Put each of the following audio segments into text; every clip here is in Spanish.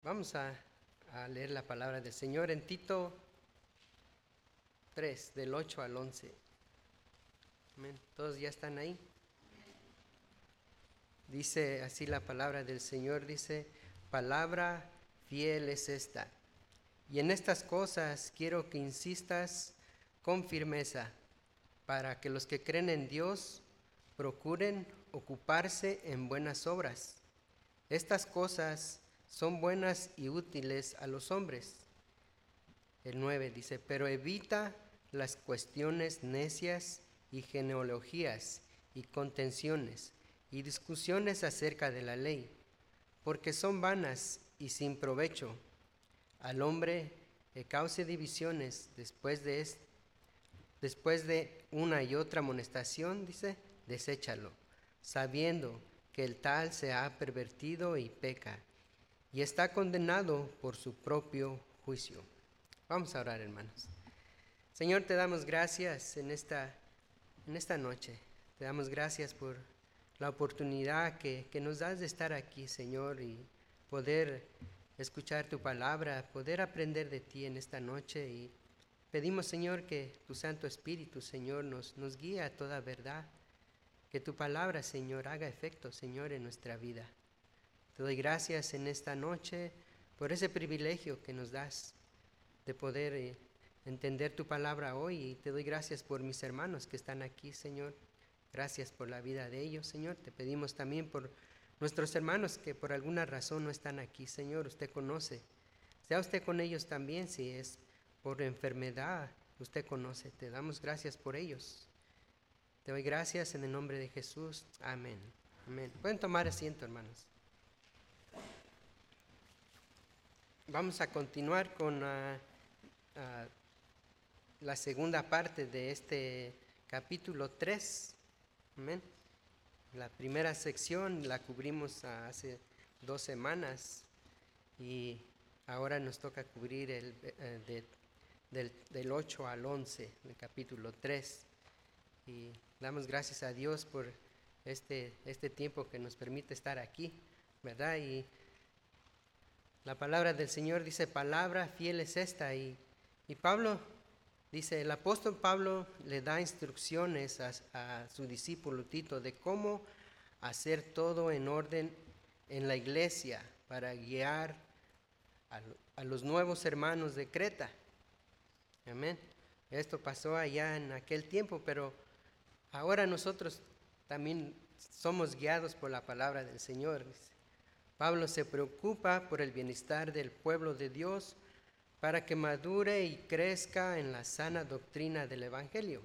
Vamos a leer la palabra del Señor en Tito 3, del 8 al 11. Amén. ¿Todos ya están ahí? Dice así la palabra del Señor, dice: palabra fiel es esta, y en estas cosas quiero que insistas con firmeza, para que los que creen en Dios procuren ocuparse en buenas obras. Estas cosas son buenas y útiles a los hombres. El 9 dice: pero evita las cuestiones necias y genealogías y contenciones y discusiones acerca de la ley, porque son vanas y sin provecho. Al hombre que cause divisiones después de una y otra amonestación, dice, deséchalo, sabiendo que el tal se ha pervertido y peca, y está condenado por su propio juicio. Vamos a orar, hermanos. Señor, te damos gracias en esta noche. Te damos gracias por la oportunidad que nos das de estar aquí, Señor, y poder escuchar tu palabra, poder aprender de ti en esta noche. Y pedimos, Señor, que tu Santo Espíritu, Señor, nos guíe a toda verdad. Que tu palabra, Señor, haga efecto, Señor, en nuestra vida. Te doy gracias en esta noche por ese privilegio que nos das de poder entender tu palabra hoy, y te doy gracias por mis hermanos que están aquí, Señor. Gracias por la vida de ellos, Señor. Te pedimos también por nuestros hermanos que por alguna razón no están aquí, Señor. Usted conoce. Sea usted con ellos también, si es por enfermedad, usted conoce. Te damos gracias por ellos. Te doy gracias en el nombre de Jesús. Amén. Amén. Pueden tomar asiento, hermanos. Vamos a continuar con la segunda parte de este capítulo 3. Amén. La primera sección la cubrimos hace 2 semanas y ahora nos toca cubrir del 8 al 11, el capítulo 3. Y damos gracias a Dios por este tiempo que nos permite estar aquí, ¿verdad? Y la palabra del Señor dice: palabra fiel es esta. Y Pablo dice, el apóstol Pablo le da instrucciones a su discípulo Tito de cómo hacer todo en orden en la iglesia para guiar a los nuevos hermanos de Creta. Amén. Esto pasó allá en aquel tiempo, pero ahora nosotros también somos guiados por la palabra del Señor. Pablo se preocupa por el bienestar del pueblo de Dios para que madure y crezca en la sana doctrina del Evangelio.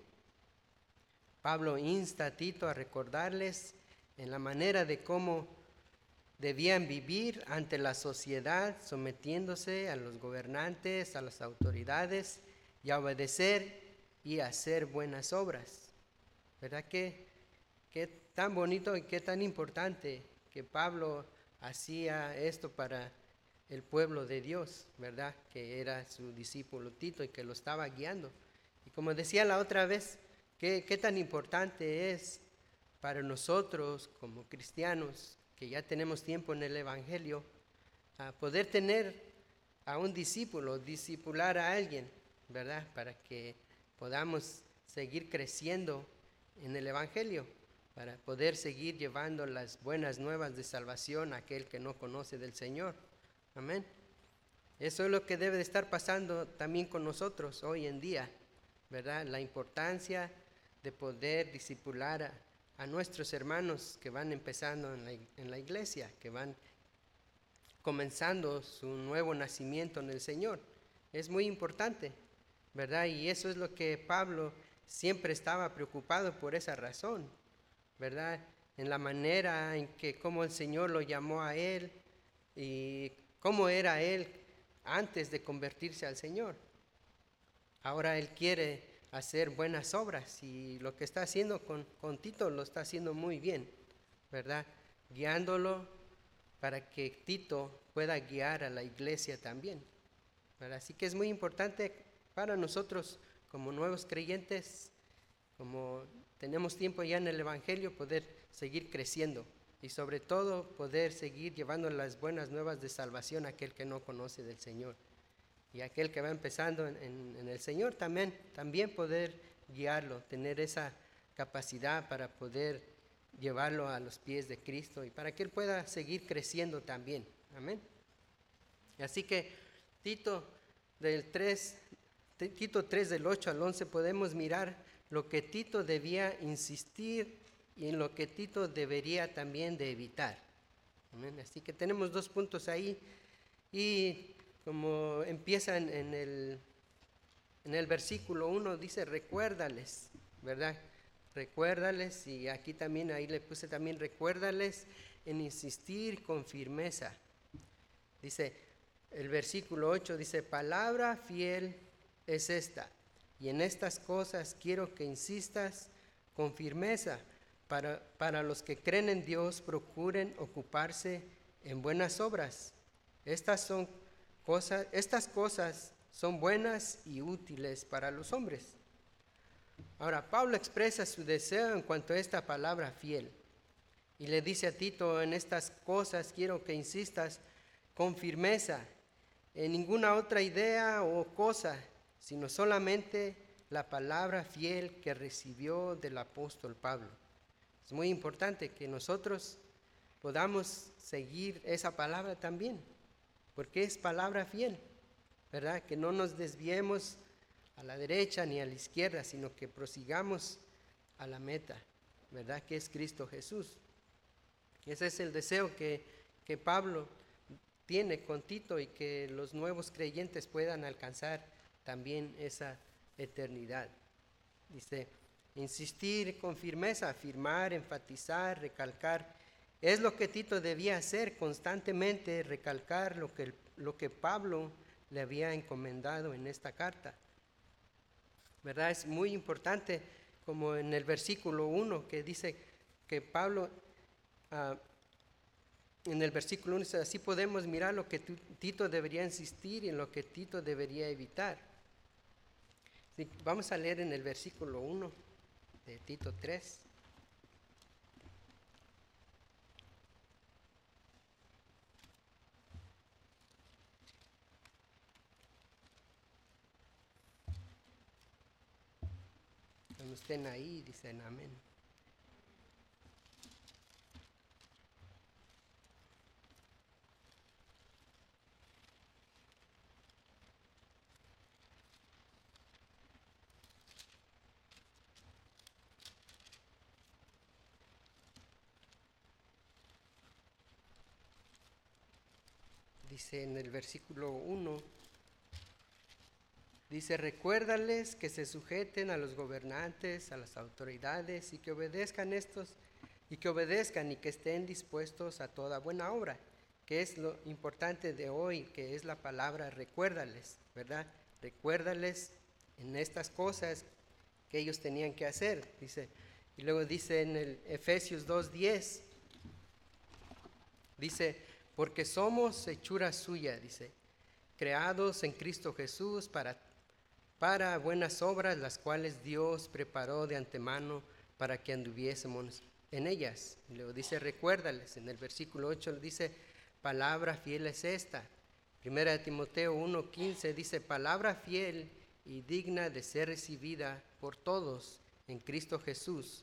Pablo insta a Tito a recordarles en la manera de cómo debían vivir ante la sociedad, sometiéndose a los gobernantes, a las autoridades, y a obedecer y a hacer buenas obras. ¿Verdad que qué tan bonito y qué tan importante que Pablo hacía esto para el pueblo de Dios, ¿verdad? Que era su discípulo Tito y que lo estaba guiando. Y como decía la otra vez, qué tan importante es para nosotros como cristianos, que ya tenemos tiempo en el Evangelio, a poder tener a un discípulo, discipular a alguien, ¿verdad? Para que podamos seguir creciendo en el Evangelio, para poder seguir llevando las buenas nuevas de salvación a aquel que no conoce del Señor. Amén. Eso es lo que debe de estar pasando también con nosotros hoy en día, ¿verdad? La importancia de poder discipular a nuestros hermanos que van empezando en la iglesia, que van comenzando su nuevo nacimiento en el Señor. Es muy importante, ¿verdad? Y eso es lo que Pablo siempre estaba preocupado por esa razón, ¿verdad? En la manera en que cómo el Señor lo llamó a él y cómo era él antes de convertirse al Señor. Ahora él quiere hacer buenas obras, y lo que está haciendo con Tito lo está haciendo muy bien, ¿verdad? Guiándolo para que Tito pueda guiar a la iglesia también, ¿verdad? Así que es muy importante para nosotros como nuevos creyentes, como tenemos tiempo ya en el Evangelio, poder seguir creciendo, y sobre todo poder seguir llevando las buenas nuevas de salvación a aquel que no conoce del Señor. Y aquel que va empezando en el Señor también poder guiarlo, tener esa capacidad para poder llevarlo a los pies de Cristo y para que él pueda seguir creciendo también. Amén. Así que Tito 3 del 8 al 11 podemos mirar lo que Tito debía insistir y en lo que Tito debería también de evitar. Amén. Así que tenemos 2 puntos ahí y como empieza en el versículo 1 dice recuérdales, ¿verdad? Recuérdales, y aquí también, ahí le puse también recuérdales en insistir con firmeza. Dice, el versículo 8 dice, palabra fiel es esta, y en estas cosas quiero que insistas con firmeza, para los que creen en Dios procuren ocuparse en buenas obras. Estas cosas son buenas y útiles para los hombres. Ahora, Pablo expresa su deseo en cuanto a esta palabra fiel y le dice a Tito, en estas cosas quiero que insistas con firmeza, en ninguna otra idea o cosa, sino solamente la palabra fiel que recibió del apóstol Pablo. Es muy importante que nosotros podamos seguir esa palabra también, porque es palabra fiel, ¿verdad? Que no nos desviemos a la derecha ni a la izquierda, sino que prosigamos a la meta, ¿verdad? Que es Cristo Jesús. Ese es el deseo que Pablo tiene con Tito y que los nuevos creyentes puedan alcanzar también esa eternidad. Dice, insistir con firmeza, afirmar, enfatizar, recalcar. Es lo que Tito debía hacer constantemente, recalcar lo que Pablo le había encomendado en esta carta. ¿Verdad? Es muy importante, como en el versículo 1, que dice que Pablo, en el versículo 1, dice, así podemos mirar lo que Tito debería insistir y en lo que Tito debería evitar. Sí, vamos a leer en el versículo 1 de Tito 3. Cuando estén ahí, dicen amén. Dice en el versículo 1, dice, recuérdales que se sujeten a los gobernantes, a las autoridades, y que obedezcan y que estén dispuestos a toda buena obra, que es lo importante de hoy, que es la palabra recuérdales, ¿verdad? Recuérdales en estas cosas que ellos tenían que hacer, dice. Y luego dice en el Efesios 2:10, dice, porque somos hechura suya, dice, creados en Cristo Jesús para buenas obras, las cuales Dios preparó de antemano para que anduviésemos en ellas. Y luego dice, recuérdales, en el versículo 8 dice, palabra fiel es esta. Primera de Timoteo 1:15 dice, palabra fiel y digna de ser recibida por todos en Cristo Jesús.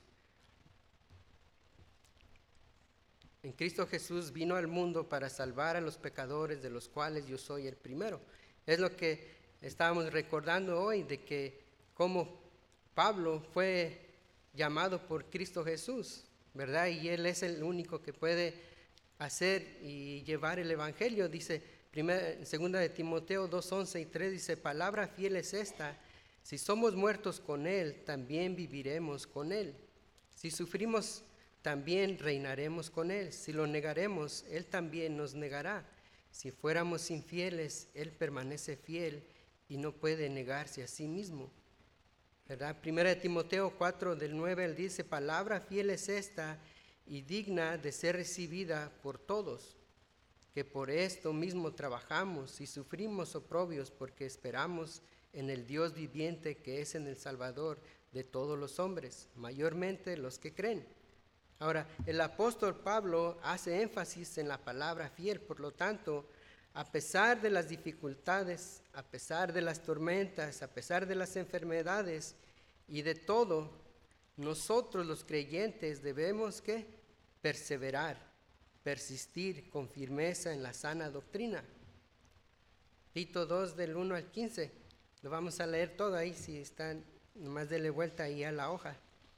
En Cristo Jesús vino al mundo para salvar a los pecadores, de los cuales yo soy el primero. Es lo que estábamos recordando hoy, de que como Pablo fue llamado por Cristo Jesús, ¿verdad? Y él es el único que puede hacer y llevar el evangelio. Dice, segunda de Timoteo 2:11 y 3, dice, palabra fiel es esta, si somos muertos con él, también viviremos con él. Si sufrimos, también reinaremos con él. Si lo negaremos, él también nos negará. Si fuéramos infieles, él permanece fiel y no puede negarse a sí mismo, ¿verdad? Primera de Timoteo 4, del 9, él dice, palabra fiel es esta y digna de ser recibida por todos, que por esto mismo trabajamos y sufrimos oprobios, porque esperamos en el Dios viviente, que es en el Salvador de todos los hombres, mayormente los que creen. Ahora, el apóstol Pablo hace énfasis en la palabra fiel, por lo tanto, a pesar de las dificultades, a pesar de las tormentas, a pesar de las enfermedades y de todo, nosotros los creyentes debemos que perseverar, persistir con firmeza en la sana doctrina. Tito 2 del 1 al 15, lo vamos a leer todo ahí, si están, nomás denle vuelta ahí a la hoja.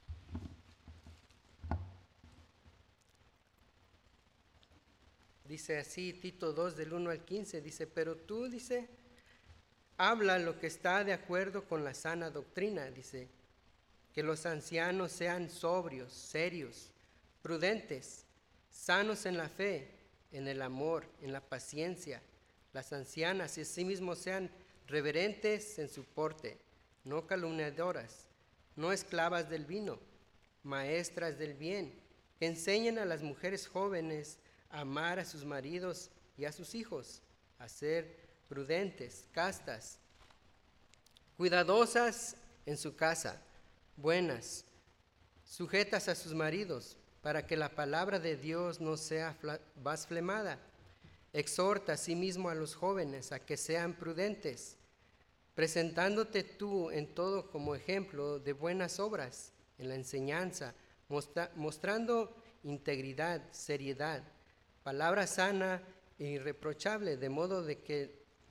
Dice así, Tito 2 del 1 al 15, dice, pero tú, dice, habla lo que está de acuerdo con la sana doctrina, dice, que los ancianos sean sobrios, serios, prudentes, sanos en la fe, en el amor, en la paciencia. Las ancianas y asimismo sean reverentes en su porte, no calumniadoras, no esclavas del vino, maestras del bien, que enseñen a las mujeres jóvenes a amar a sus maridos y a sus hijos, a ser prudentes, castas, cuidadosas en su casa, buenas, sujetas a sus maridos, para que la palabra de Dios no sea blasfemada. Exhorta asimismo a los jóvenes a que sean prudentes, presentándote tú en todo como ejemplo de buenas obras, en la enseñanza, mostrando integridad, seriedad, palabra sana e irreprochable, de modo que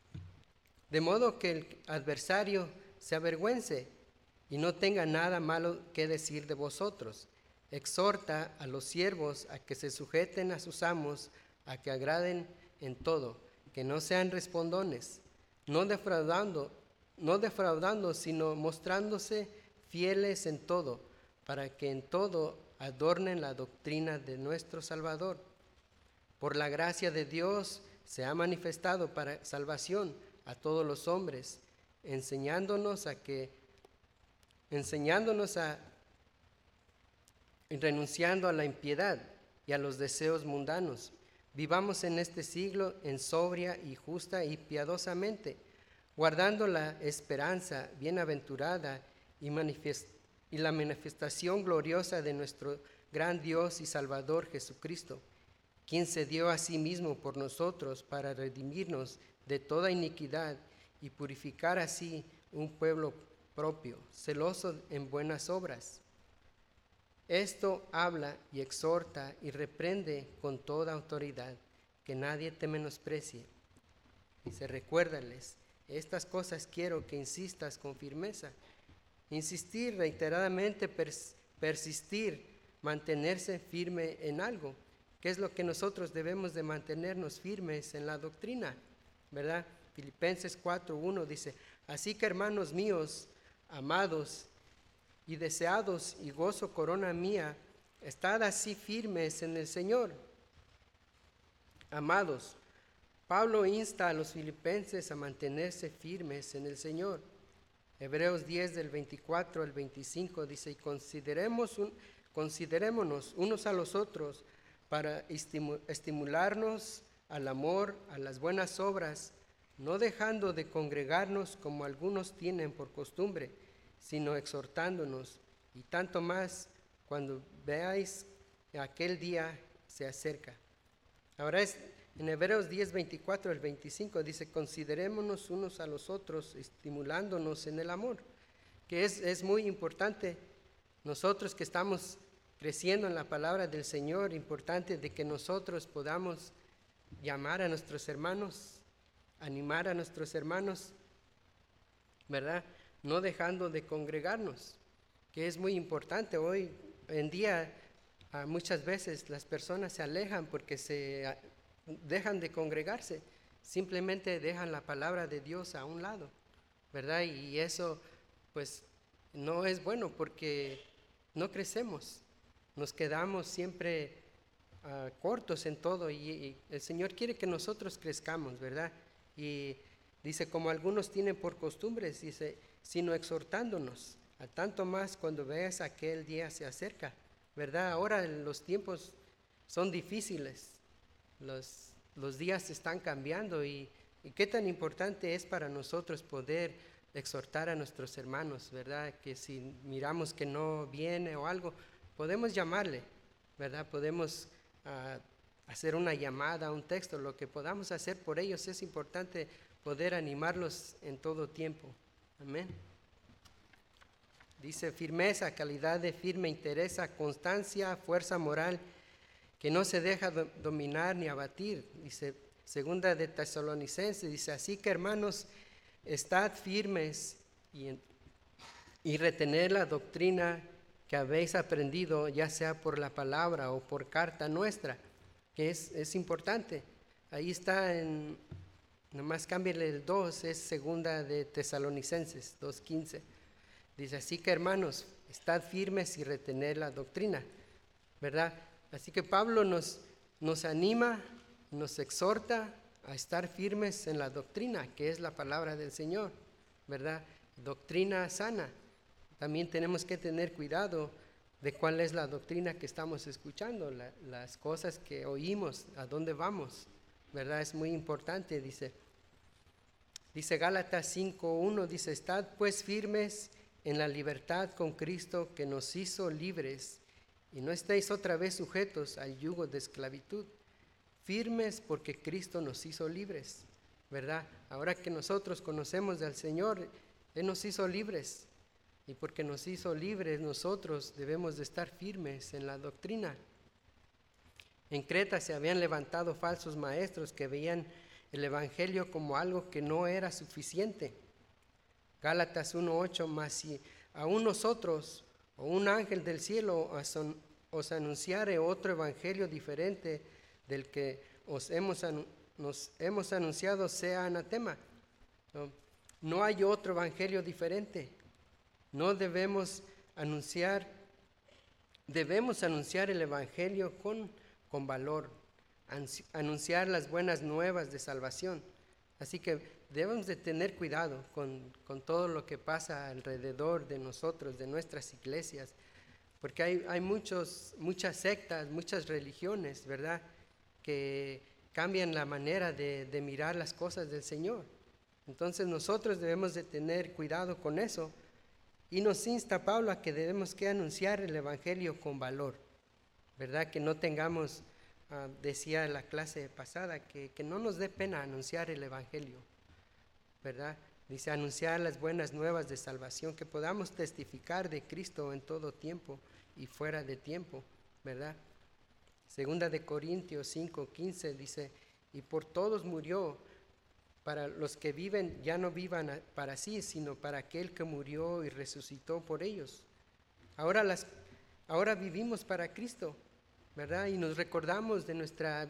el adversario se avergüence y no tenga nada malo que decir de vosotros. Exhorta a los siervos a que se sujeten a sus amos, a que agraden en todo, que no sean respondones, no defraudando, sino mostrándose fieles en todo, para que en todo adornen la doctrina de nuestro Salvador. Por la gracia de Dios se ha manifestado para salvación a todos los hombres, enseñándonos renunciando a la impiedad y a los deseos mundanos. Vivamos en este siglo en sobria y justa y piadosamente, guardando la esperanza bienaventurada y la manifestación gloriosa de nuestro gran Dios y Salvador Jesucristo, quien se dio a sí mismo por nosotros para redimirnos de toda iniquidad y purificar así un pueblo propio, celoso en buenas obras. Esto habla y exhorta y reprende con toda autoridad, que nadie te menosprecie. Dice, recuérdales, estas cosas quiero que insistas con firmeza. Insistir reiteradamente, persistir, mantenerse firme en algo. ¿Qué es lo que nosotros debemos de mantenernos firmes en la doctrina? ¿Verdad? Filipenses 4:1 dice, así que hermanos míos, amados y deseados y gozo corona mía, estad así firmes en el Señor. Amados, Pablo insta a los filipenses a mantenerse firmes en el Señor. Hebreos 10 del 24 al 25 dice, y considerémonos unos a los otros para estimularnos al amor, a las buenas obras, no dejando de congregarnos como algunos tienen por costumbre, sino exhortándonos, y tanto más cuando veáis que aquel día se acerca. Ahora en Hebreos 10, 24 al 25 dice, considerémonos unos a los otros, estimulándonos en el amor, que es muy importante. Nosotros que estamos creciendo en la palabra del Señor, importante de que nosotros podamos llamar a nuestros hermanos, animar a nuestros hermanos, ¿verdad? No dejando de congregarnos, que es muy importante. Hoy en día muchas veces las personas se alejan porque se dejan de congregarse, simplemente dejan la palabra de Dios a un lado, ¿verdad? Y eso pues no es bueno porque no crecemos, nos quedamos siempre cortos en todo y el Señor quiere que nosotros crezcamos, ¿verdad? Y dice, como algunos tienen por costumbres, dice, sino exhortándonos, a tanto más cuando veas aquel día se acerca, ¿verdad? Ahora los tiempos son difíciles, los días están cambiando y qué tan importante es para nosotros poder exhortar a nuestros hermanos, ¿verdad? Que si miramos que no viene o algo, podemos llamarle, ¿verdad? Podemos hacer una llamada, un texto, lo que podamos hacer por ellos. Es importante poder animarlos en todo tiempo. Amén. Dice firmeza, calidad de firme, interés, constancia, fuerza moral, que no se deja dominar ni abatir. Dice segunda de Tesalonicenses, dice así que hermanos, estad firmes y retener la doctrina que habéis aprendido, ya sea por la palabra o por carta nuestra, que es importante. Ahí está nomás cámbiale el 2, es segunda de Tesalonicenses 2:15. Dice, así que hermanos, estad firmes y retener la doctrina, ¿verdad? Así que Pablo nos anima, nos exhorta a estar firmes en la doctrina, que es la palabra del Señor, ¿verdad? Doctrina sana. También tenemos que tener cuidado de cuál es la doctrina que estamos escuchando, las cosas que oímos, a dónde vamos, ¿verdad? Es muy importante, dice Gálatas 5:1, dice, estad pues firmes en la libertad con Cristo que nos hizo libres, y no estéis otra vez sujetos al yugo de esclavitud. Firmes porque Cristo nos hizo libres, ¿verdad? Ahora que nosotros conocemos al Señor, Él nos hizo libres. Y porque nos hizo libres, nosotros debemos de estar firmes en la doctrina. En Creta se habían levantado falsos maestros que veían el Evangelio como algo que no era suficiente. Gálatas 1:8, mas si aún nosotros o un ángel del cielo os anunciare otro evangelio diferente del que nos hemos anunciado, sea anatema. No hay otro evangelio diferente. No debemos anunciar el evangelio con valor, anunciar las buenas nuevas de salvación. Así que debemos de tener cuidado con todo lo que pasa alrededor de nosotros, de nuestras iglesias, porque hay muchas sectas, muchas religiones, ¿verdad?, que cambian la manera de mirar las cosas del Señor. Entonces nosotros debemos de tener cuidado con eso, y nos insta Pablo a que debemos que anunciar el evangelio con valor, ¿verdad? Que no tengamos, decía en la clase pasada, que no nos dé pena anunciar el evangelio, ¿verdad? Dice anunciar las buenas nuevas de salvación, que podamos testificar de Cristo en todo tiempo y fuera de tiempo, ¿verdad? Segunda de Corintios 5:15 dice, y por todos murió, para los que viven ya no vivan para sí, sino para aquel que murió y resucitó por ellos. Ahora vivimos para Cristo, ¿verdad? Y nos recordamos de nuestra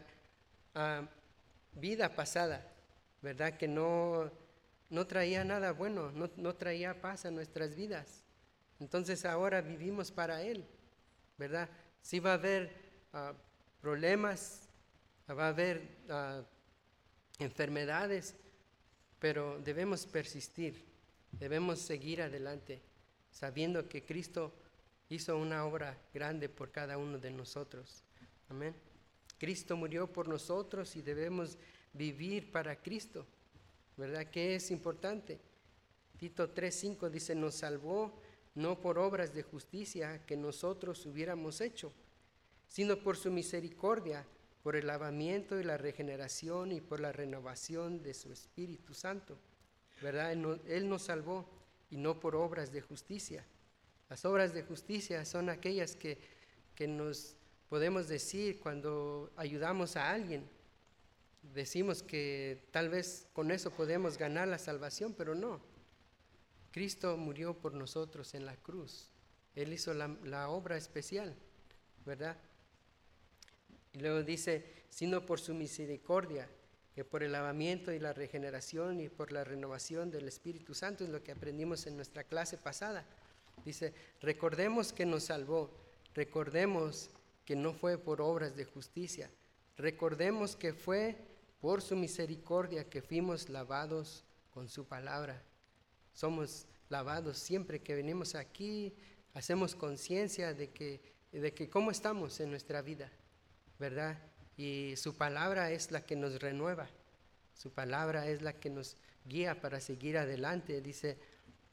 vida pasada, ¿verdad? Que no traía nada bueno, no traía paz a nuestras vidas. Entonces ahora vivimos para Él, ¿verdad? Sí va a haber problemas, va a haber enfermedades, pero debemos persistir, debemos seguir adelante, sabiendo que Cristo hizo una obra grande por cada uno de nosotros. Amén. Cristo murió por nosotros y debemos vivir para Cristo, ¿verdad? Que es importante. Tito 3:5 dice, nos salvó no por obras de justicia que nosotros hubiéramos hecho, sino por su misericordia, por el lavamiento y la regeneración y por la renovación de su Espíritu Santo, ¿verdad? Él nos salvó y no por obras de justicia. Las obras de justicia son aquellas que nos podemos decir cuando ayudamos a alguien. Decimos que tal vez con eso podemos ganar la salvación, pero no. Cristo murió por nosotros en la cruz. Él hizo la obra especial, ¿verdad? Y luego dice, sino por su misericordia, que por el lavamiento y la regeneración y por la renovación del Espíritu Santo, es lo que aprendimos en nuestra clase pasada. Dice, recordemos que nos salvó, recordemos que no fue por obras de justicia, recordemos que fue por su misericordia que fuimos lavados con su palabra. Somos lavados siempre que venimos aquí, hacemos conciencia de que cómo estamos en nuestra vida, ¿verdad? Y su palabra es la que nos renueva, su palabra es la que nos guía para seguir adelante. Dice,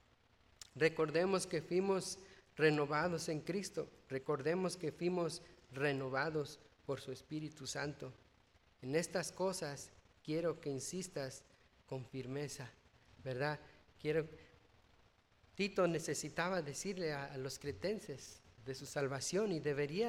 recordemos que fuimos renovados en Cristo, recordemos que fuimos renovados por su Espíritu Santo. En estas cosas quiero que insistas con firmeza, ¿verdad? Tito necesitaba decirle a los cretenses de su salvación y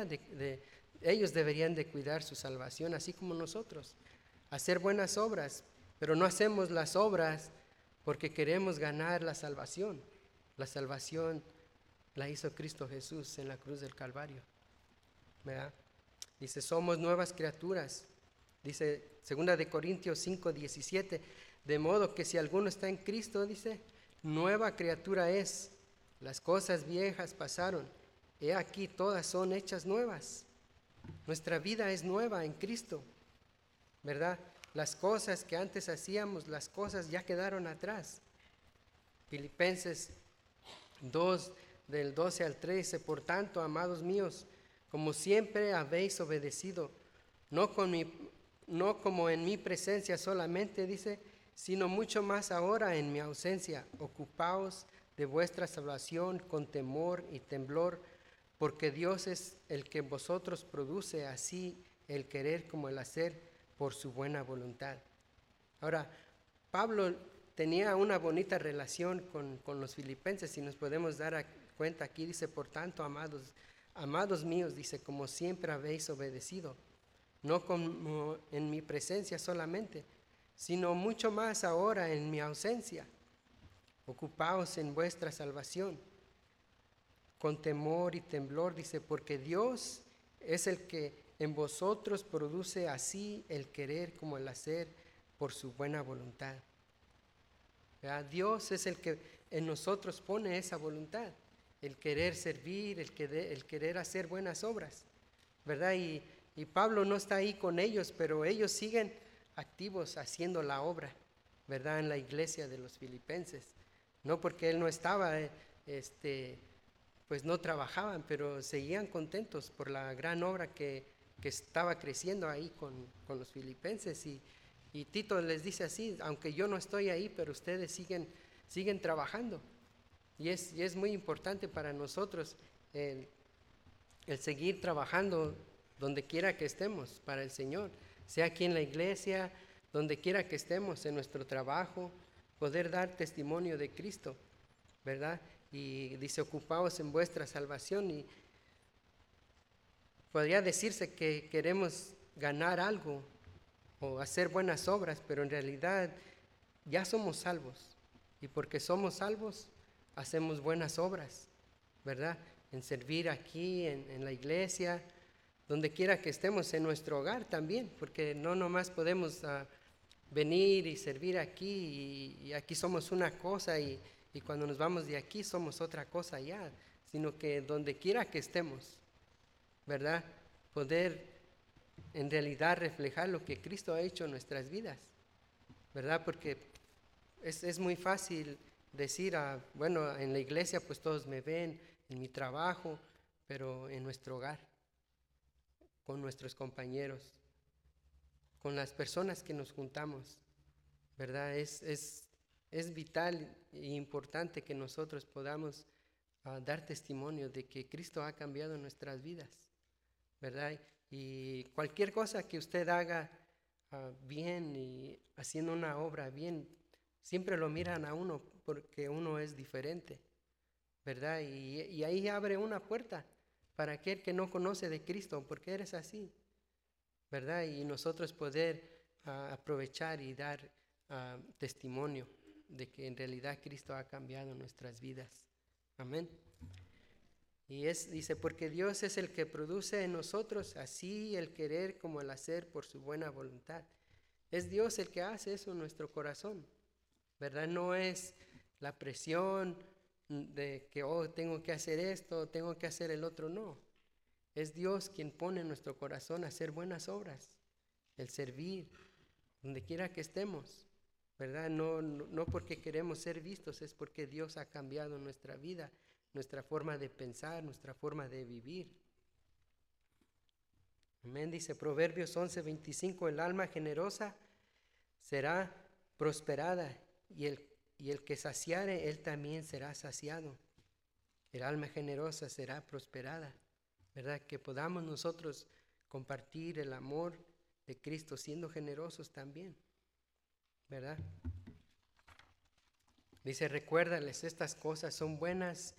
ellos deberían de cuidar su salvación, así como nosotros, hacer buenas obras, pero no hacemos las obras porque queremos ganar la salvación. La salvación la hizo Cristo Jesús en la cruz del Calvario, ¿verdad? Dice, somos nuevas criaturas. Dice 2 de Corintios 5:17, de modo que si alguno está en Cristo, dice, nueva criatura es, las cosas viejas pasaron, he aquí todas son hechas nuevas. Nuestra vida es nueva en Cristo, ¿verdad? Las cosas que antes hacíamos, las cosas ya quedaron atrás. Filipenses 2, del 12 al 13, por tanto, amados míos, como siempre habéis obedecido, no como en mi presencia solamente, dice, sino mucho más ahora en mi ausencia. Ocupaos de vuestra salvación con temor y temblor, porque Dios es el que en vosotros produce así el querer como el hacer por su buena voluntad. Ahora, Pablo tenía una bonita relación con los filipenses, si nos podemos dar cuenta aquí, dice, por tanto, amados míos, dice, como siempre habéis obedecido, no como en mi presencia solamente, sino mucho más ahora en mi ausencia. Ocupaos en vuestra salvación con temor y temblor, dice, porque Dios es el que en vosotros produce así el querer como el hacer por su buena voluntad. ¿Verdad? Dios es el que en nosotros pone esa voluntad, el querer servir, el querer hacer buenas obras, ¿verdad? Y Pablo no está ahí con ellos, pero ellos siguen activos haciendo la obra, ¿verdad? En la iglesia de los filipenses. No porque él no estaba, pues no trabajaban, pero seguían contentos por la gran obra que estaba creciendo ahí con los filipenses. Y Tito les dice así, aunque yo no estoy ahí, pero ustedes siguen trabajando. Y es muy importante para nosotros el seguir trabajando donde quiera que estemos para el Señor, sea aquí en la iglesia, donde quiera que estemos, en nuestro trabajo, poder dar testimonio de Cristo, ¿verdad? Y dice, ocupaos en vuestra salvación. Y podría decirse que queremos ganar algo o hacer buenas obras, pero en realidad ya somos salvos. Y porque somos salvos, hacemos buenas obras, ¿verdad? En servir aquí, en la iglesia, donde quiera que estemos, en nuestro hogar también, porque no nomás podemos venir y servir aquí y aquí somos una cosa y cuando nos vamos de aquí somos otra cosa ya, sino que donde quiera que estemos, ¿verdad? Poder en realidad reflejar lo que Cristo ha hecho en nuestras vidas, ¿verdad? Porque es muy fácil decir, bueno, en la iglesia pues todos me ven, en mi trabajo, pero en nuestro hogar, con nuestros compañeros, con las personas que nos juntamos, ¿verdad? Es vital e importante que nosotros podamos dar testimonio de que Cristo ha cambiado nuestras vidas, ¿verdad? Y cualquier cosa que usted haga bien y haciendo una obra bien, siempre lo miran a uno porque uno es diferente, ¿verdad? Y ahí abre una puerta para aquel que no conoce de Cristo, porque eres así, ¿verdad? Y nosotros poder aprovechar y dar testimonio de que en realidad Cristo ha cambiado nuestras vidas. Amén. Y dice, porque Dios es el que produce en nosotros así el querer como el hacer por su buena voluntad. Es Dios el que hace eso en nuestro corazón, ¿verdad? No es la presión de que, tengo que hacer esto, tengo que hacer el otro, no. Es Dios quien pone en nuestro corazón a hacer buenas obras, el servir, donde quiera que estemos, ¿verdad? No porque queremos ser vistos, es porque Dios ha cambiado nuestra vida, nuestra forma de pensar, nuestra forma de vivir. Amén, dice Proverbios 11:25, el alma generosa será prosperada y el que saciare, él también será saciado. El alma generosa será prosperada. ¿verdad? Que podamos nosotros compartir el amor de Cristo siendo generosos también, ¿verdad? Dice, recuérdales, estas cosas son buenas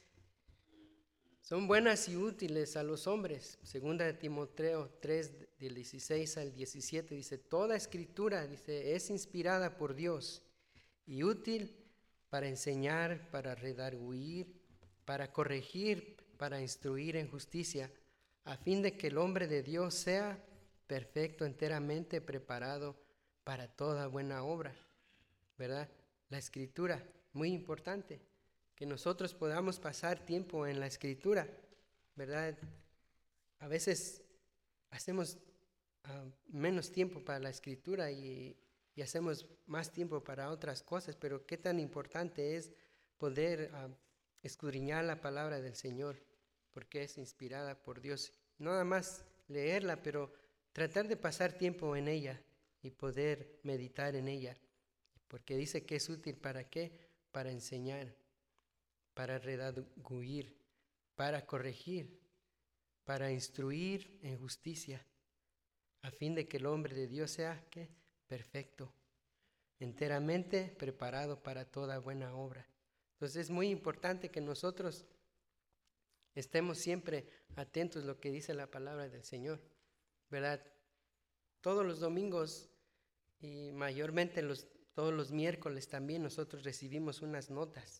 y útiles a los hombres. Segunda de Timoteo 3, del 16 al 17, dice, toda escritura, dice, es inspirada por Dios y útil para enseñar, para redarguir, para corregir, para instruir en justicia, a fin de que el hombre de Dios sea perfecto, enteramente preparado para toda buena obra, ¿verdad? La escritura, muy importante, que nosotros podamos pasar tiempo en la escritura, ¿verdad? A veces hacemos menos tiempo para la escritura y hacemos más tiempo para otras cosas, pero qué tan importante es poder escudriñar la palabra del Señor, porque es inspirada por Dios. No nada más leerla, pero tratar de pasar tiempo en ella y poder meditar en ella, porque dice que es útil ¿para qué? Para enseñar, para redarguir, para corregir, para instruir en justicia, a fin de que el hombre de Dios sea ¿qué? Perfecto, enteramente preparado para toda buena obra. Entonces es muy importante que nosotros estemos siempre atentos a lo que dice la palabra del Señor, ¿verdad? Todos los domingos y mayormente todos los miércoles también nosotros recibimos unas notas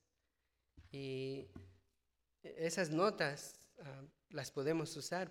y esas notas las podemos usar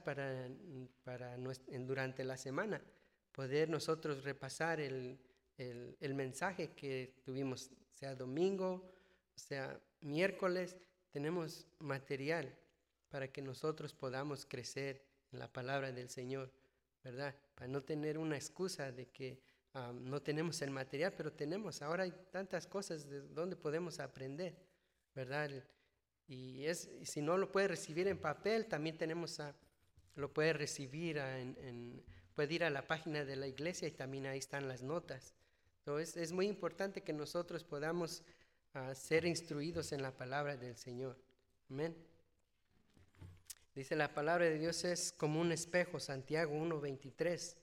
durante la semana, poder nosotros repasar el mensaje que tuvimos, sea domingo, sea miércoles, tenemos material para que nosotros podamos crecer en la palabra del Señor, ¿verdad? Para no tener una excusa de que no tenemos el material, pero tenemos, ahora hay tantas cosas de donde podemos aprender, ¿verdad? Y si no lo puede recibir en papel, también lo puede recibir puede ir a la página de la iglesia y también ahí están las notas. Entonces es muy importante que nosotros podamos ser instruidos en la palabra del Señor. Amén. Dice, la palabra de Dios es como un espejo, Santiago 1:23.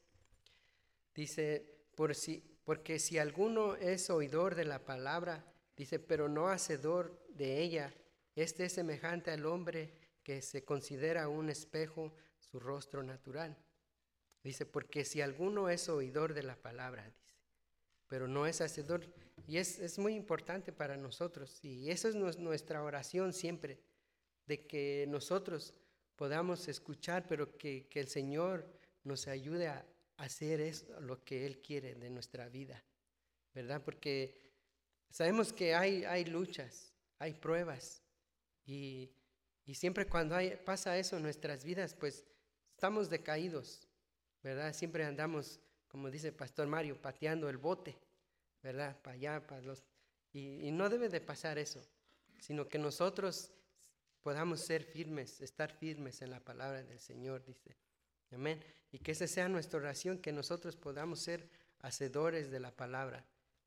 Dice, porque si alguno es oidor de la palabra, dice, pero no hacedor de ella, este es semejante al hombre que se considera un espejo su rostro natural. Dice, porque si alguno es oidor de la palabra, dice, pero no es hacedor. Y es muy importante para nosotros. Y esa es nuestra oración siempre, de que nosotros podamos escuchar, pero que el Señor nos ayude a hacer lo que Él quiere de nuestra vida, ¿verdad? Porque sabemos que hay luchas, hay pruebas, y siempre cuando pasa eso en nuestras vidas, pues estamos decaídos, ¿verdad? Siempre andamos, como dice Pastor Mario, pateando el bote, ¿verdad? Para allá, y no debe de pasar eso, sino que nosotros podamos ser firmes, estar firmes en la palabra del Señor, dice. Amén. Y que esa sea nuestra oración, que nosotros podamos ser hacedores de la palabra.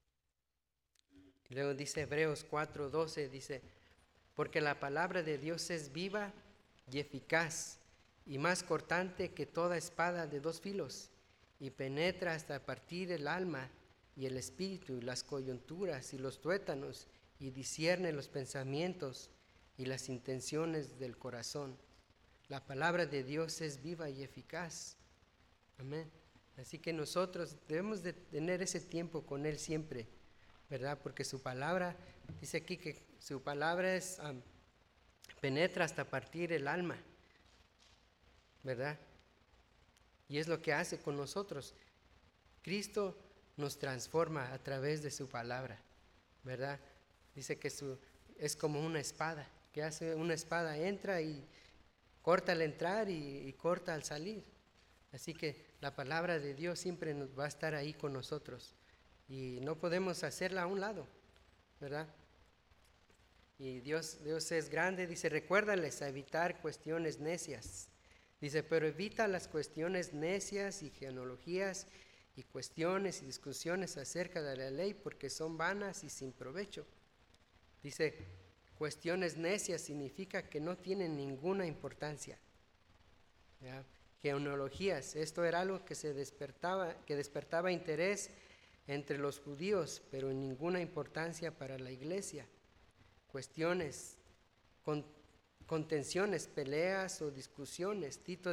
Y luego dice Hebreos 4:12, dice, porque la palabra de Dios es viva y eficaz, y más cortante que toda espada de dos filos, y penetra hasta partir el alma y el espíritu, y las coyunturas y los tuétanos, y discierne los pensamientos y las intenciones del corazón. La palabra de Dios es viva y eficaz. Amén. Así que nosotros debemos de tener ese tiempo con Él siempre, ¿verdad? Porque su palabra, dice aquí que su palabra penetra hasta partir el alma, ¿verdad? Y es lo que hace con nosotros. Cristo nos transforma a través de su palabra, ¿verdad? Dice que es como una espada, que hace una espada, entra y corta al entrar y corta al salir. Así que la palabra de Dios siempre nos va a estar ahí con nosotros y no podemos hacerla a un lado, ¿verdad? Y Dios es grande, dice, recuérdales a evitar cuestiones necias. Dice, pero evita las cuestiones necias y genealogías y cuestiones y discusiones acerca de la ley, porque son vanas y sin provecho. Dice, cuestiones necias significa que no tienen ninguna importancia. ¿ya? Genealogías, esto era algo que despertaba interés entre los judíos, pero ninguna importancia para la iglesia. Cuestiones, contenciones, peleas o discusiones. Tito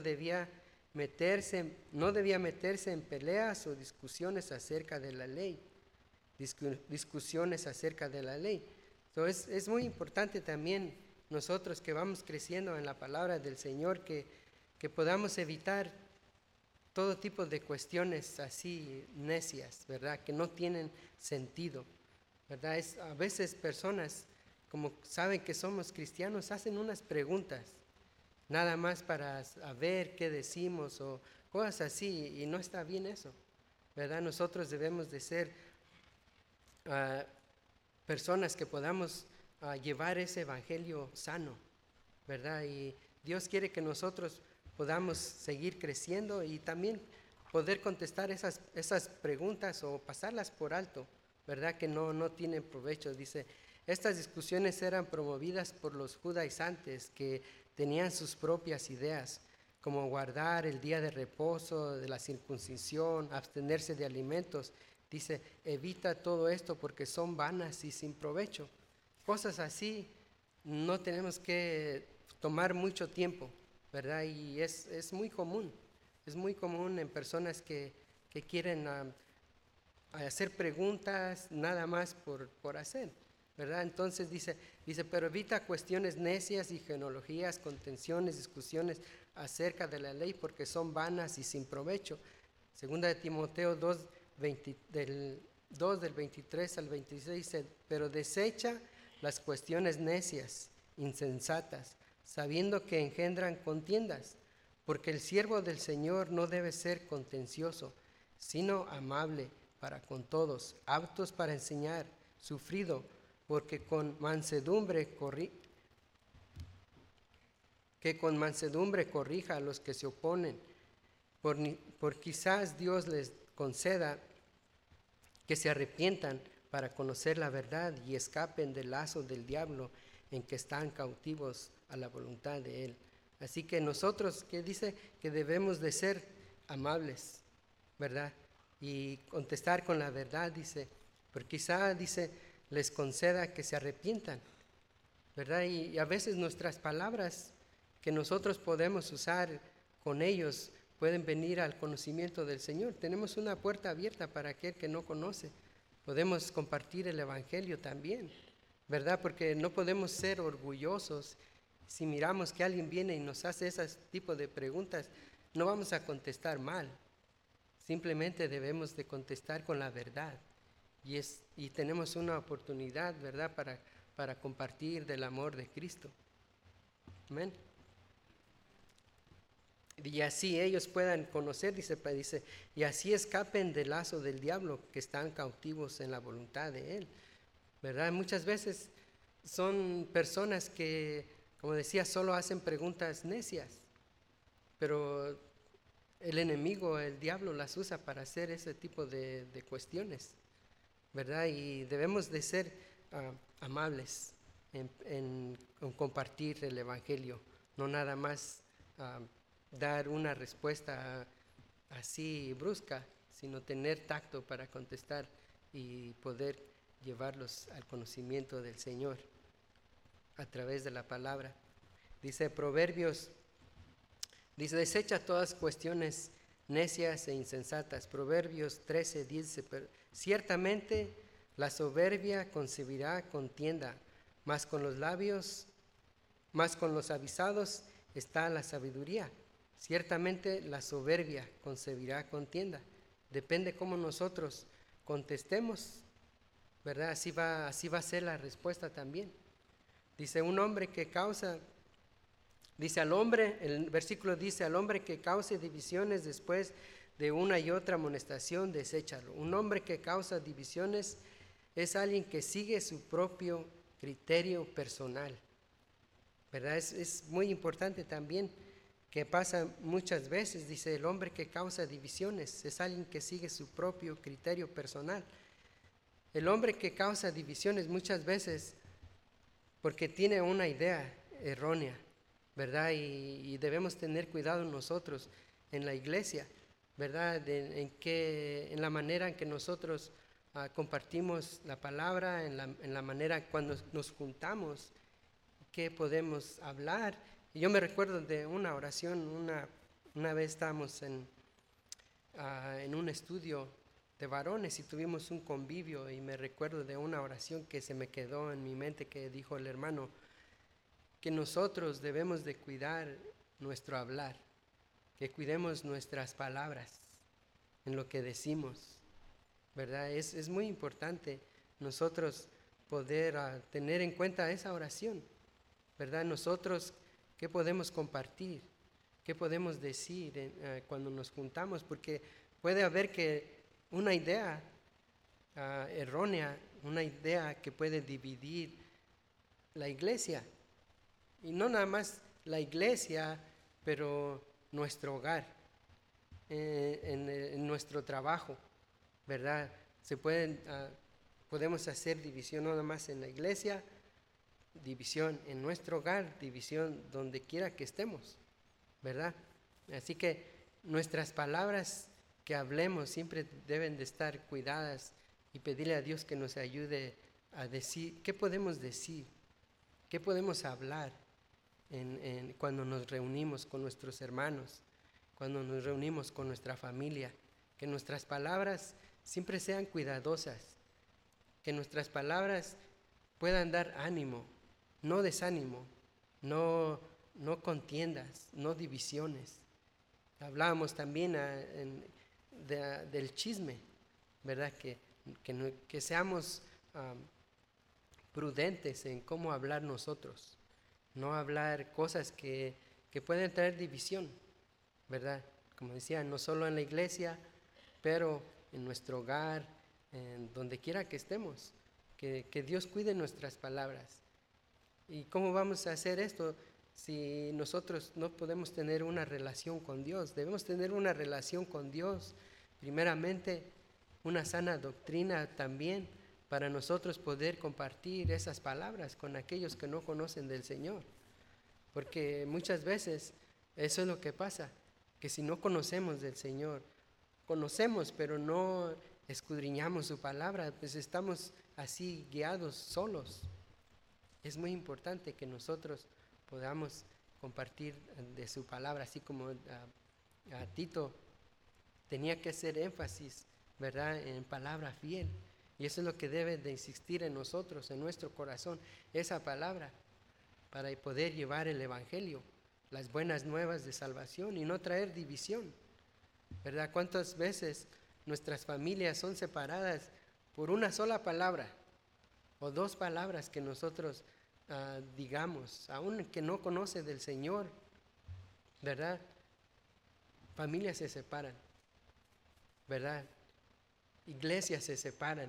no debía meterse en peleas o discusiones acerca de la ley. Discusiones acerca de la ley. Entonces es muy importante también nosotros que vamos creciendo en la palabra del Señor que podamos evitar todo tipo de cuestiones así necias, ¿verdad? Que no tienen sentido, ¿verdad? A veces personas, como saben que somos cristianos, hacen unas preguntas, nada más para saber qué decimos o cosas así, y no está bien eso, ¿verdad? Nosotros debemos de ser personas que podamos llevar ese evangelio sano, ¿verdad? Y Dios quiere que nosotros podamos seguir creciendo y también poder contestar esas preguntas o pasarlas por alto, ¿verdad? Que no tienen provecho. Dice, estas discusiones eran promovidas por los judaizantes que tenían sus propias ideas, como guardar el día de reposo, de la circuncisión, abstenerse de alimentos. Dice, evita todo esto porque son vanas y sin provecho. Cosas así no tenemos que tomar mucho tiempo, ¿verdad? Y es muy común en personas que quieren hacer preguntas nada más por hacer, ¿verdad? Entonces dice, pero evita cuestiones necias y genealogías, contenciones, discusiones acerca de la ley porque son vanas y sin provecho. Segunda de Timoteo 2, del 23 al 26 dice, pero desecha las cuestiones necias, insensatas, sabiendo que engendran contiendas, porque el siervo del Señor no debe ser contencioso, sino amable para con todos, aptos para enseñar, sufrido, porque con mansedumbre corrija a los que se oponen, por quizás Dios les conceda que se arrepientan para conocer la verdad y escapen del lazo del diablo en que están cautivos a la voluntad de Él. Así que nosotros, que dice que debemos de ser amables, ¿verdad? Y contestar con la verdad, dice, porque quizá, dice, les conceda que se arrepientan, ¿verdad? Y a veces nuestras palabras que nosotros podemos usar con ellos pueden venir al conocimiento del Señor. Tenemos una puerta abierta para aquel que no conoce. Podemos compartir el evangelio también, ¿verdad? Porque no podemos ser orgullosos. Si miramos que alguien viene y nos hace ese tipo de preguntas, no vamos a contestar mal. Simplemente debemos de contestar con la verdad. Y tenemos una oportunidad, ¿verdad? Para compartir del amor de Cristo. Amén. Y así ellos puedan conocer, dice, y así escapen del lazo del diablo que están cautivos en la voluntad de Él, ¿verdad? Muchas veces son personas que, como decía, solo hacen preguntas necias, pero el enemigo, el diablo, las usa para hacer ese tipo de cuestiones, ¿verdad? Y debemos de ser amables en compartir el evangelio, no nada más dar una respuesta así brusca, sino tener tacto para contestar y poder llevarlos al conocimiento del Señor a través de la palabra. Dice Proverbios, dice, desecha todas cuestiones necias e insensatas. Proverbios 13 dice, ciertamente la soberbia concebirá contienda, mas con los avisados está la sabiduría. Ciertamente la soberbia concebirá contienda. Depende cómo nosotros contestemos, ¿verdad? Así va a ser la respuesta también. Dice el versículo dice, al hombre que cause divisiones después de una y otra amonestación, deséchalo. Un hombre que causa divisiones es alguien que sigue su propio criterio personal, ¿verdad? Es muy importante también que pasa muchas veces, dice, el hombre que causa divisiones es alguien que sigue su propio criterio personal. El hombre que causa divisiones muchas veces porque tiene una idea errónea, ¿verdad? Y debemos tener cuidado nosotros en la iglesia, ¿verdad? En la manera en que nosotros compartimos la palabra, en la manera cuando nos juntamos, qué podemos hablar. Y yo me recuerdo de una oración, una vez estábamos en un estudio de varones y tuvimos un convivio, y me recuerdo de una oración que se me quedó en mi mente, que dijo el hermano, que nosotros debemos de cuidar nuestro hablar, que cuidemos nuestras palabras en lo que decimos, ¿verdad? Es muy importante nosotros poder tener en cuenta esa oración, ¿verdad? Nosotros, ¿qué podemos compartir? ¿Qué podemos decir cuando nos juntamos? Porque puede haber que una idea errónea, una idea que puede dividir la iglesia. Y no nada más la iglesia, pero nuestro hogar, en nuestro trabajo, ¿verdad? Podemos hacer división no nada más en la iglesia, división en nuestro hogar, división donde quiera que estemos, ¿verdad? Así que nuestras palabras que hablemos siempre deben de estar cuidadas, y pedirle a Dios que nos ayude a decir, ¿qué podemos decir? ¿Qué podemos hablar cuando nos reunimos con nuestros hermanos, cuando nos reunimos con nuestra familia? Que nuestras palabras siempre sean cuidadosas, que nuestras palabras puedan dar ánimo, no desánimo, no contiendas, no divisiones. Hablábamos también del chisme, ¿verdad? Que seamos prudentes en cómo hablar nosotros, no hablar cosas que pueden traer división, ¿verdad? Como decía, no solo en la iglesia, pero en nuestro hogar, en donde quiera que estemos, que Dios cuide nuestras palabras. ¿Y cómo vamos a hacer esto si nosotros no podemos tener una relación con Dios? Debemos tener una relación con Dios, primeramente una sana doctrina también, para nosotros poder compartir esas palabras con aquellos que no conocen del Señor. Porque muchas veces eso es lo que pasa, que si no conocemos del Señor, conocemos pero no escudriñamos su palabra, pues estamos así guiados solos. Es muy importante que nosotros podamos compartir de su palabra, así como a Tito tenía que hacer énfasis, ¿verdad?, en palabra fiel. Y eso es lo que debe de insistir en nosotros, en nuestro corazón, esa palabra, para poder llevar el evangelio, las buenas nuevas de salvación, y no traer división, ¿verdad? ¿Cuántas veces nuestras familias son separadas por una sola palabra o dos palabras que nosotros digamos, aún que no conoce del Señor, ¿verdad? Familias se separan, ¿verdad? Iglesias se separan,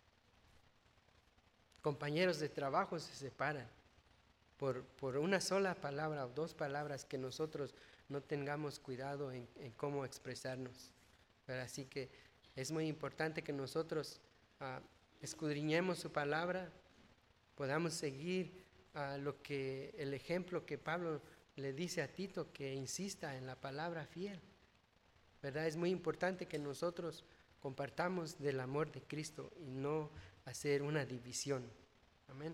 compañeros de trabajo se separan por una sola palabra o dos palabras que nosotros no tengamos cuidado en cómo expresarnos, ¿verdad? Así que es muy importante que nosotros escudriñemos su palabra, podamos seguir el ejemplo que Pablo le dice a Tito, que insista en la palabra fiel, ¿verdad? Es muy importante que nosotros compartamos del amor de Cristo y no hacer una división. Amén.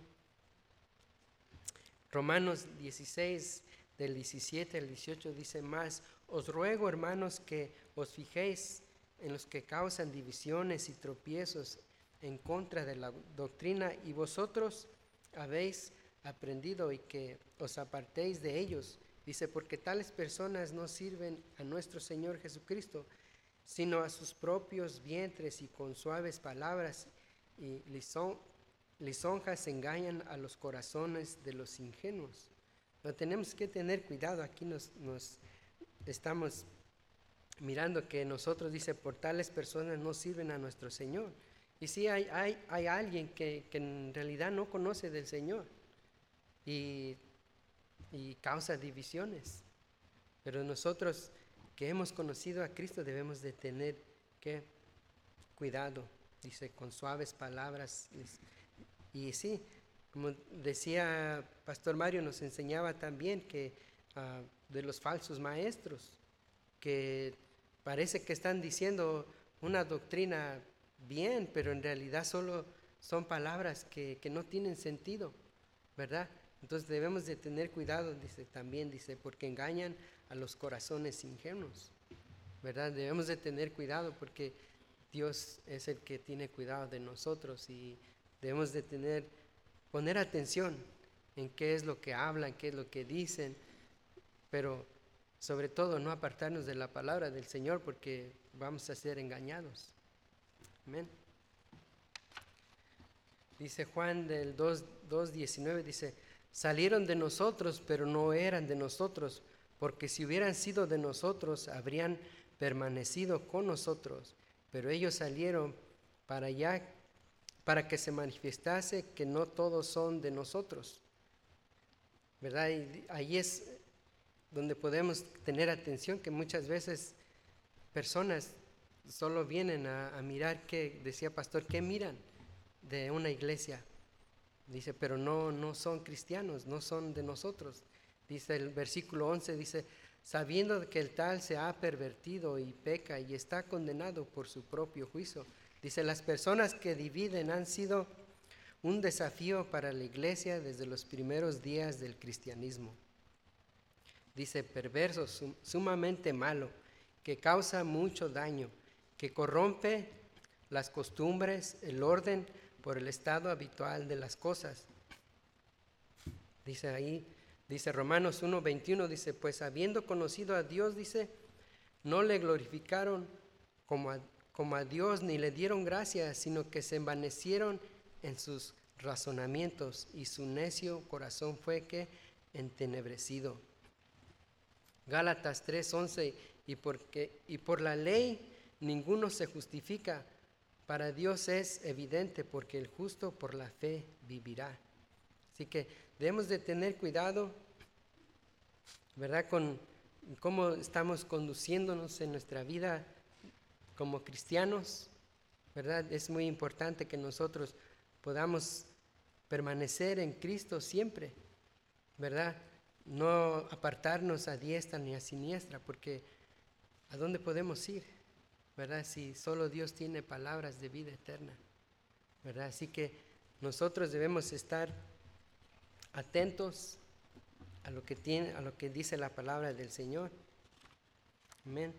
Romanos 16, del 17 al 18 dice más: os ruego, hermanos, que os fijéis en los que causan divisiones y tropiezos en contra de la doctrina, y vosotros habéis aprendido, y que os apartéis de ellos. Dice, porque tales personas no sirven a nuestro Señor Jesucristo, sino a sus propios vientres, y con suaves palabras y lisonjas engañan a los corazones de los ingenuos. Pero tenemos que tener cuidado. Aquí nos estamos mirando que nosotros, dice, por tales personas no sirven a nuestro Señor. Y sí, hay alguien que en realidad no conoce del Señor y causa divisiones. Pero nosotros que hemos conocido a Cristo debemos de tener cuidado, dice, con suaves palabras. Y sí, como decía Pastor Mario, nos enseñaba también que de los falsos maestros, que parece que están diciendo una doctrina bien, pero en realidad solo son palabras que no tienen sentido, ¿verdad? Entonces debemos de tener cuidado, dice, porque engañan a los corazones ingenuos, ¿verdad? Debemos de tener cuidado porque Dios es el que tiene cuidado de nosotros y debemos de poner atención en qué es lo que hablan, qué es lo que dicen, pero sobre todo no apartarnos de la palabra del Señor porque vamos a ser engañados. Amén. Dice Juan del 2:19, dice, salieron de nosotros, pero no eran de nosotros, porque si hubieran sido de nosotros, habrían permanecido con nosotros, pero ellos salieron para que se manifestase que no todos son de nosotros, ¿verdad? Y ahí es donde podemos tener atención, que muchas veces personas solo vienen a mirar, que decía pastor, ¿qué miran de una iglesia? Dice, pero no son cristianos, no son de nosotros. Dice el versículo 11, dice, sabiendo que el tal se ha pervertido y peca y está condenado por su propio juicio. Dice, las personas que dividen han sido un desafío para la iglesia desde los primeros días del cristianismo. Dice, perverso, sumamente malo, que causa mucho daño, que corrompe las costumbres, el orden por el estado habitual de las cosas. Dice ahí, dice Romanos 1:21, dice, pues habiendo conocido a Dios, dice, no le glorificaron como a Dios, ni le dieron gracias, sino que se envanecieron en sus razonamientos, y su necio corazón fue que entenebrecido. Gálatas 3:11, y por la ley ninguno se justifica, para Dios es evidente, porque el justo por la fe vivirá. Así que debemos de tener cuidado, ¿verdad?, con cómo estamos conduciéndonos en nuestra vida como cristianos, ¿verdad? Es muy importante que nosotros podamos permanecer en Cristo siempre, ¿verdad? No apartarnos a diestra ni a siniestra, porque ¿a dónde podemos ir, verdad? Si solo Dios tiene palabras de vida eterna, ¿verdad? Así que nosotros debemos estar atentos a lo que dice la palabra del Señor. Amén.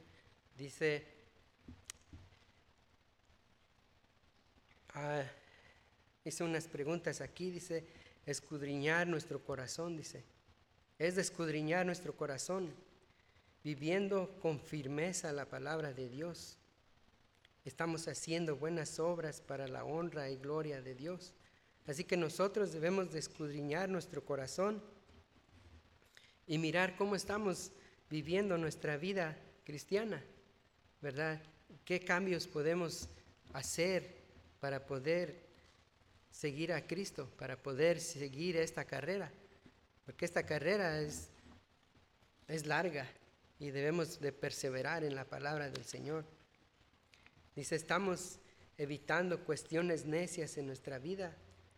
Hice unas preguntas aquí, dice, escudriñar nuestro corazón, dice. Es de escudriñar nuestro corazón, viviendo con firmeza la palabra de Dios. Estamos haciendo buenas obras para la honra y gloria de Dios. Así que nosotros debemos de escudriñar nuestro corazón y mirar cómo estamos viviendo nuestra vida cristiana, ¿verdad? ¿Qué cambios podemos hacer para poder seguir a Cristo, para poder seguir esta carrera? Porque esta carrera es larga y debemos de perseverar en la palabra del Señor. Dice, estamos evitando cuestiones necias en nuestra vida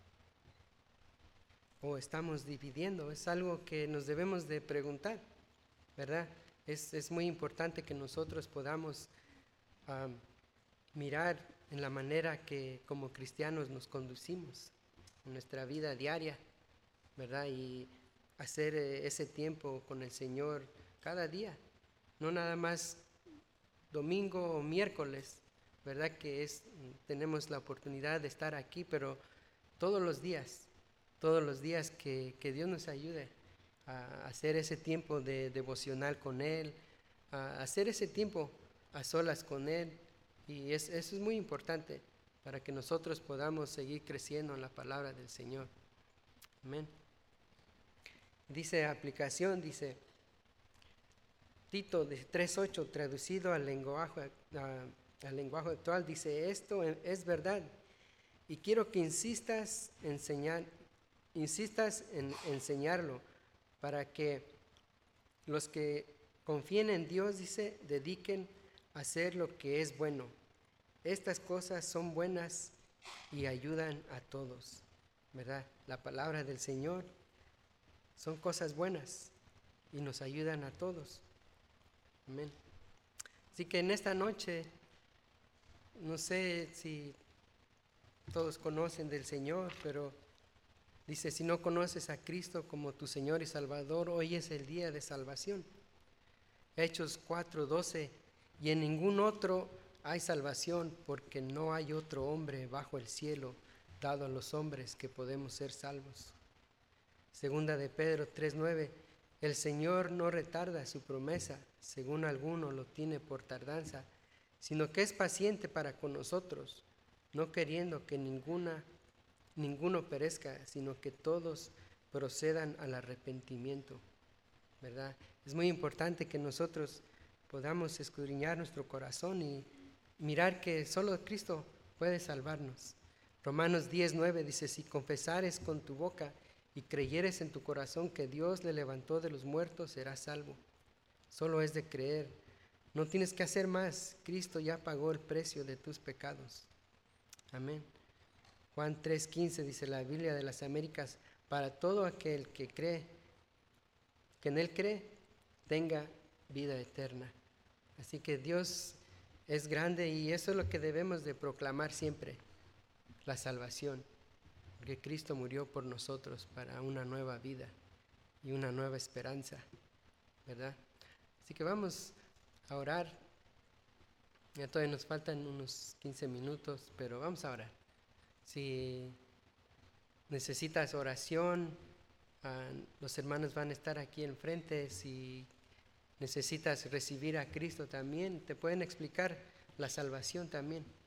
o estamos dividiendo. Es algo que nos debemos de preguntar, ¿verdad? Es muy importante que nosotros podamos mirar en la manera que como cristianos nos conducimos en nuestra vida diaria, ¿verdad? Y hacer ese tiempo con el Señor cada día, no nada más domingo o miércoles, ¿verdad? Que tenemos la oportunidad de estar aquí, pero todos los días que Dios nos ayude a hacer ese tiempo de devocional con Él, a hacer ese tiempo a solas con Él, y eso es muy importante para que nosotros podamos seguir creciendo en la palabra del Señor. Amén. Dice aplicación, dice Tito 3:8, traducido al lenguaje actual, dice, esto es verdad y quiero que insistas en enseñarlo para que los que confíen en Dios, dice, dediquen a hacer lo que es bueno. Estas cosas son buenas y ayudan a todos, ¿verdad? La palabra del Señor son cosas buenas y nos ayudan a todos. Amén. Así que en esta noche, no sé si todos conocen del Señor, pero dice, si no conoces a Cristo como tu Señor y Salvador, hoy es el día de salvación. Hechos 4:12, y en ningún otro hay salvación, porque no hay otro hombre bajo el cielo dado a los hombres que podemos ser salvos. Segunda de Pedro 3:9, el Señor no retarda su promesa, según alguno lo tiene por tardanza, sino que es paciente para con nosotros, no queriendo que ninguno perezca, sino que todos procedan al arrepentimiento, ¿verdad? Es muy importante que nosotros podamos escudriñar nuestro corazón y mirar que solo Cristo puede salvarnos. Romanos 10:9 dice, si confesares con tu boca y creyeres en tu corazón que Dios le levantó de los muertos, serás salvo. Solo es de creer. No tienes que hacer más. Cristo ya pagó el precio de tus pecados. Amén. Juan 3:15 dice la Biblia de las Américas, para todo aquel que cree, que en Él cree, tenga vida eterna. Así que Dios es grande y eso es lo que debemos de proclamar siempre, la salvación, porque Cristo murió por nosotros para una nueva vida y una nueva esperanza, ¿verdad? Así que vamos a orar. Ya todavía nos faltan unos 15 minutos, pero vamos a orar. Si necesitas oración, los hermanos van a estar aquí enfrente. Si necesitas recibir a Cristo también, te pueden explicar la salvación también.